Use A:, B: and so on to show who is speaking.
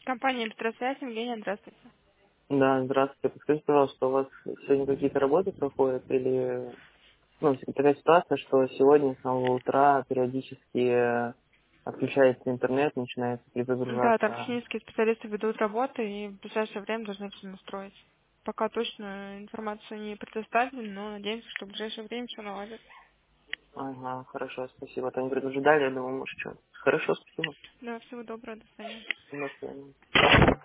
A: Компания «Электросвязь», Евгения, здравствуйте.
B: Да, здравствуйте. Подскажите, пожалуйста, у вас сегодня какие-то работы проходят или такая ситуация, что сегодня с самого утра периодически отключается интернет, начинает
A: Да, там
B: перезагружаться.
A: технические специалисты ведут работы и в ближайшее время должны все настроить. Пока точную информацию не предоставили, но надеемся, что в ближайшее время все наладится.
B: Ага, хорошо, спасибо. То не предупреждали, я думаю, может, что. Хорошо, спасибо.
A: Да, всего доброго, до свидания.
B: До свидания.